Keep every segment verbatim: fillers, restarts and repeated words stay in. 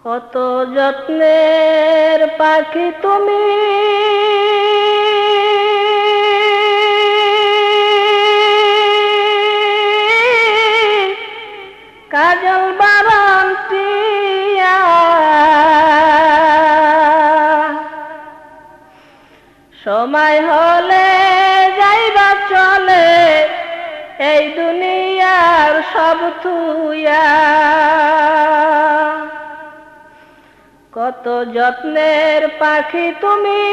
কত যত্নের পাখি তুমি, কাজল বারান্তিয়া সময় হলে যাইবা চলে এই দুনিয়ার সব থুইয়া। কত যত্নের পাখি তুমি,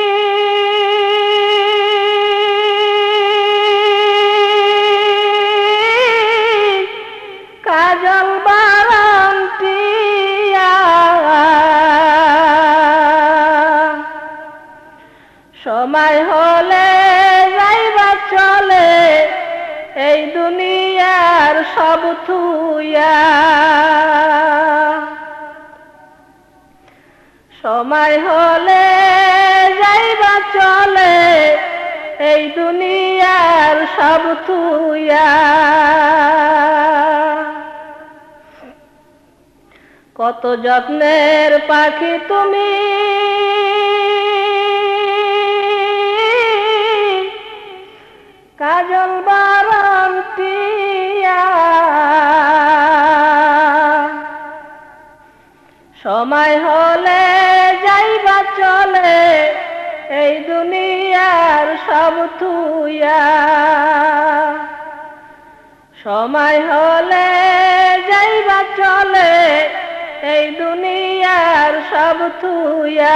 কাজল বারান্তিয়া সময় হলে যাইবা চলে এই দুনিয়ার সব থুইয়া। সময় হলে যাইবা চলে এই দুনিয়ার সব থুইয়া। কত যত্নের পাখি তুমি, কাজল বারান্তিয়া সময় হলে যাইবা চলে এই দুনিয়ার সব থুইয়া। সময় হলে যাইবা চলে এই দুনিয়ার সব থুইয়া।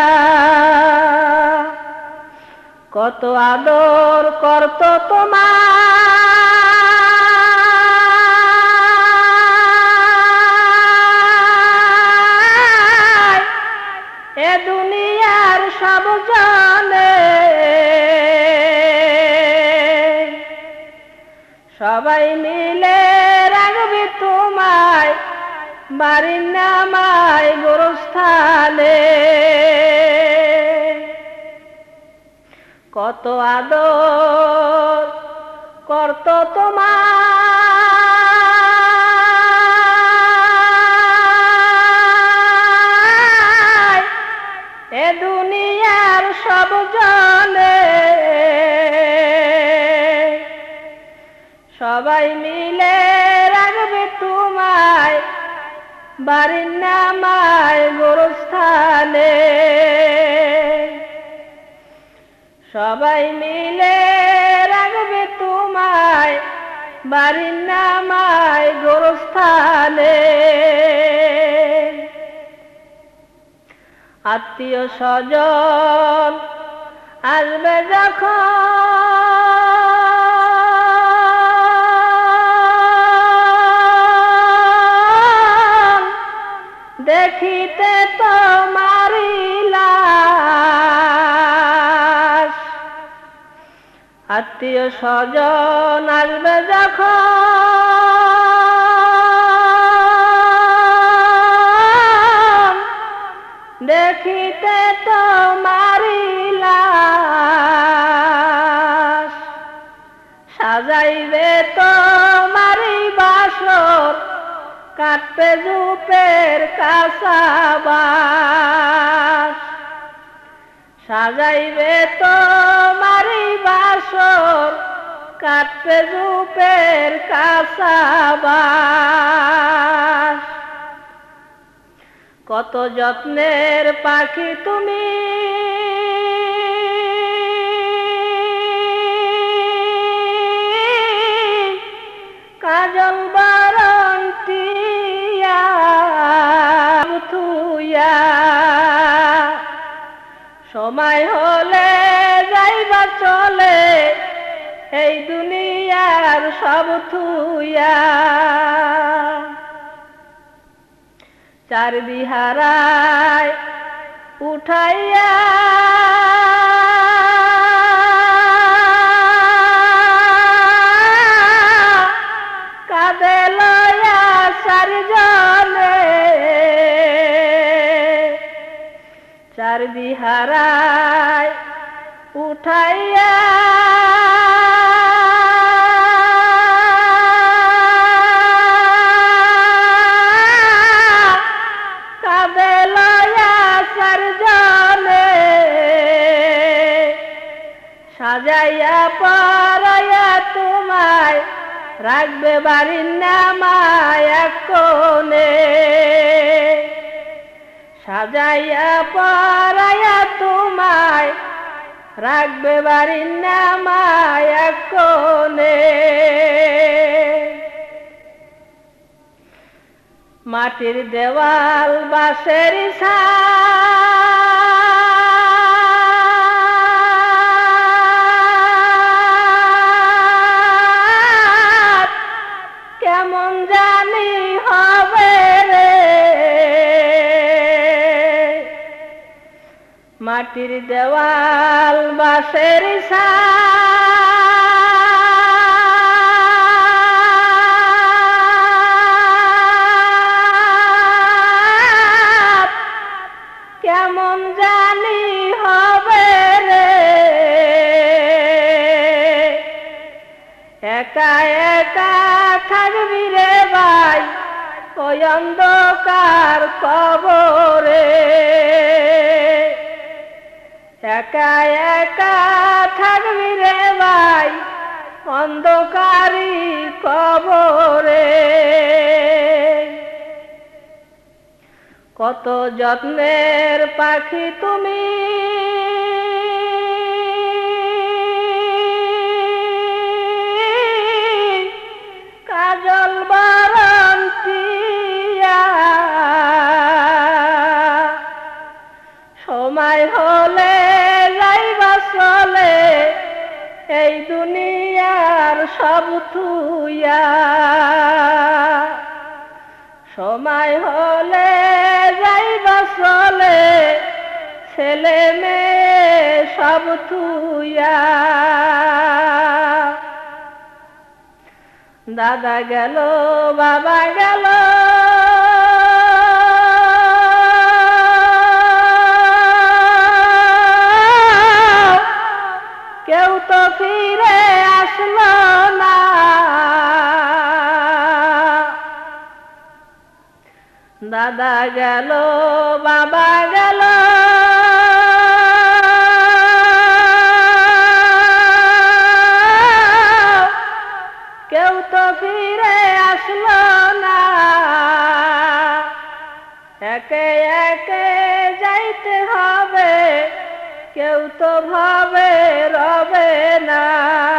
কত আদর করত তোমার এ দুনিয়ার সব জানে, সবাই মিলে রাখবে তোমায় বাড়ির নামায় গোরস্থানে। কত আদর করত তোমার এ দুনিয়ার সব জানে, সবাই মিলে রাখবে তোমায় বাড়ির নামায় গোরস্থানে। সবাই মিলে রাখবে তোমায় বাড়ির নামায় গোরস্থানে। আত্মীয় স্বজন আসবে যখন দেখিতে তোমারি লাশ। আত্মীয় স্বজন আসবে যখন দেখিতে তোমারি লাশ। সাজাইবে তোমারি বাসর কাটবে জুপের কাঁচাবাস। সাজাইবে তোমারি বাসর কাটবে জুপের কাঁচাবাস। কত যত্নের পাখি তুমি, কাজল বারান্তিয়া থুইয়া সময় হলে যাইবা চলে এই দুনিয়ার সব থুইয়া। চার বিহারায় উঠাইয়া কাঁধে লইয়া চারজনে, চার বিহারায় উঠাইয়া কাঁধে পরাইয়া তোমায় রাখবে বাড়ির নামায় এক কোণে, সাজাইয়া পরাইয়া তোমায় রাখবে বাড়ির নামায় এক কোণে। মাটির দেওয়াল বাঁশের ছাদ কেমন জানি হবে রে, মাটির দেওয়াল বাঁশের ছাদ কেমন জানি হবে রে, একা একা থাকবি রে ভাই ওই অন্ধকার কবরে, একা একা থাকবি রে ভাই অন্ধকারী কবরে। কত যত্নের পাখি তুমি, কাজল বারান্তিয়া, সময় হলে যাইবা চলে এই দুনিয়ার সব থুইয়া, সময় হলে যাইবা চলে ছেলে মেয়ে সব থুইয়া। দাদা গেল বাবা গেল কেউ তো ফিরে আসলো না, দাদা গেল বাবা গেল কেউ তো ফিরে আসলো না, একে একে যাইতে হবে কেউ তো ভাবে রবে না।